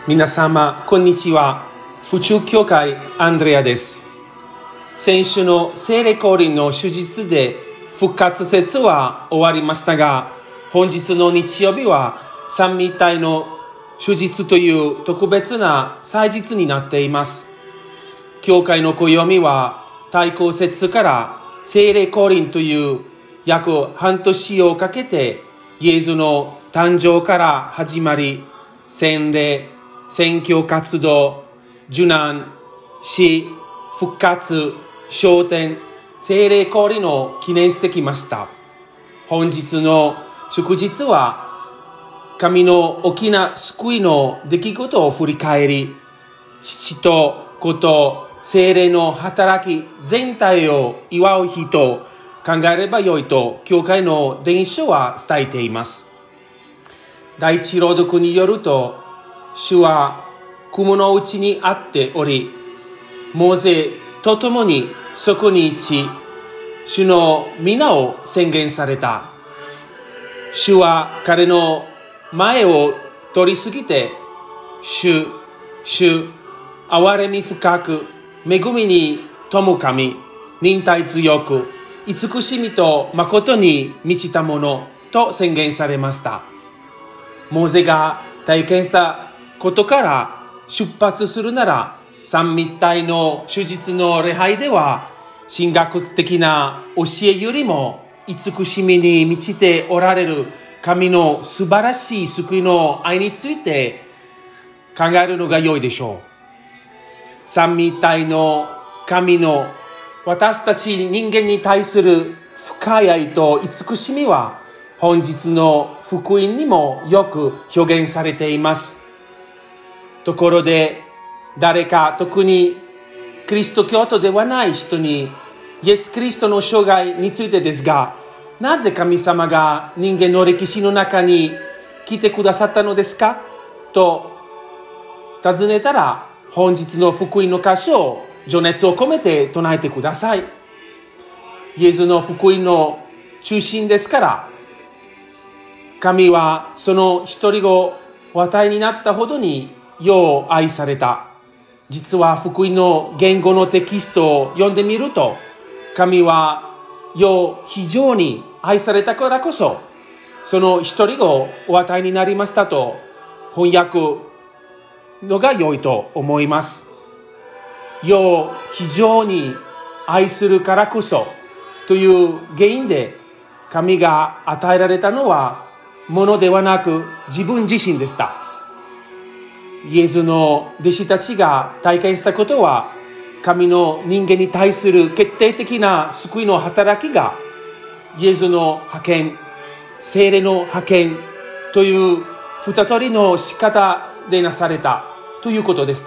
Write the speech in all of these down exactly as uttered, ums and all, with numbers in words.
皆様、こんにちは。府中教会アンドレアです。先週の聖霊降臨の手術で復活節は終わりましたが、本日の日曜日は三位一体の手術という特別な祭日になっています。教会の暦は大公節から聖霊降臨という約半年をかけてイエスの誕生から始まり、洗礼、宣教活動、受難、死、復活、昇天、聖霊降臨を記念してきました。本日の祝日は、神の大きな救いの出来事を振り返り、父と子と聖霊の働き全体を祝う日と考えればよいと、教会の伝書は伝えています。第一朗読によると、主は雲のうちにあっており、モーゼと共にそこに行ち、主の皆を宣言された。主は彼の前を通り過ぎて、主、主、憐れみ深く、恵みに富む神、忍耐強く、慈しみと誠に満ちたものと宣言されました。モーゼが体験したことから出発するなら、三位一体の手術の礼拝では、神学的な教えよりも慈しみに満ちておられる神の素晴らしい救いの愛について考えるのが良いでしょう。三位一体の神の私たち人間に対する深い愛と慈しみは、本日の福音にもよく表現されています。ところで、誰か特にキリスト教徒ではない人にイエス・キリストの生涯についてですが、なぜ神様が人間の歴史の中に来てくださったのですかと尋ねたら、本日の福音の箇所を情熱を込めて唱えてください。イエスの福音の中心ですから、神はその一人子をお与えになったほどに世を愛された。実は福音の言語のテキストを読んでみると、神は世を非常に愛されたからこそ、その一人子をお与えになりましたと翻訳のが良いと思います。世を非常に愛するからこそという原因で、神が与えられたのは物ではなく自分自身でした。イエスの弟子たちが体験したことは、神の人間に対する決定的な救いの働きが、イエスの派遣、聖霊の派遣という二通りの仕方でなされたということでした。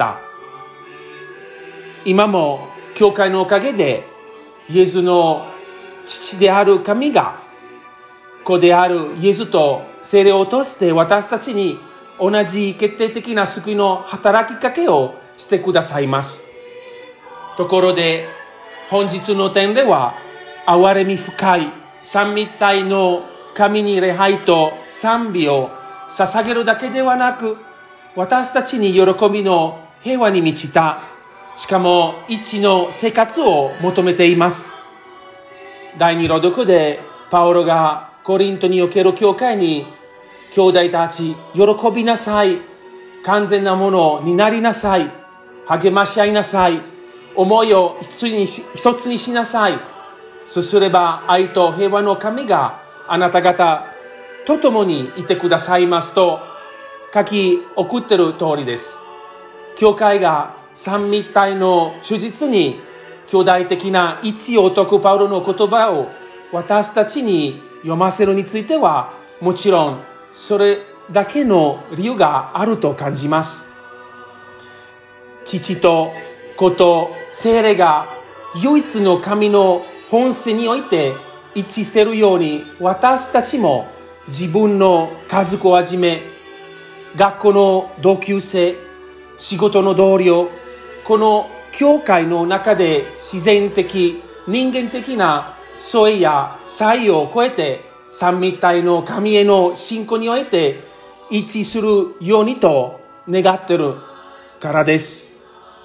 今も教会のおかげで、イエスの父である神が、子であるイエスと聖霊を通して私たちに同じ決定的な救いの働きかけをしてくださいます。ところで、本日の点では、憐れみ深い三位一体の神に礼拝と賛美を捧げるだけではなく、私たちに喜びの平和に満ちた、しかも一の生活を求めています。第二朗読で、パウロがコリントにおける教会に、兄弟たち、喜びなさい。完全なものになりなさい。励まし合いなさい。思いを一つにし、一つにしなさい。そうすれば、愛と平和の神があなた方と共にいてくださいますと書き送っている通りです。教会が三位一体の手術に兄弟的な一を説くパウロの言葉を私たちに読ませるについては、もちろんそれだけの理由があると感じます。父と子と聖霊が唯一の神の本性において一致しているように、私たちも自分の家族をはじめ、学校の同級生、仕事の同僚、この教会の中で自然的、人間的な相違や差異を超えて、三位一体の神への信仰において一致するようにと願ってるからです。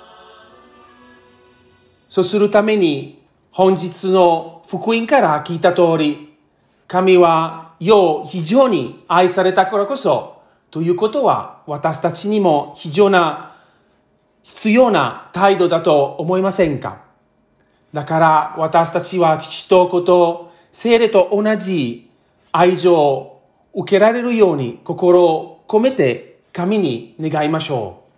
そうするために本日の福音から聞いた通り、神は世を非常に愛されたからこそ、ということは私たちにも非常な必要な態度だと思いませんか？だから私たちは父と子と聖霊と同じ愛情を受けられるように心を込めて神に願いましょう。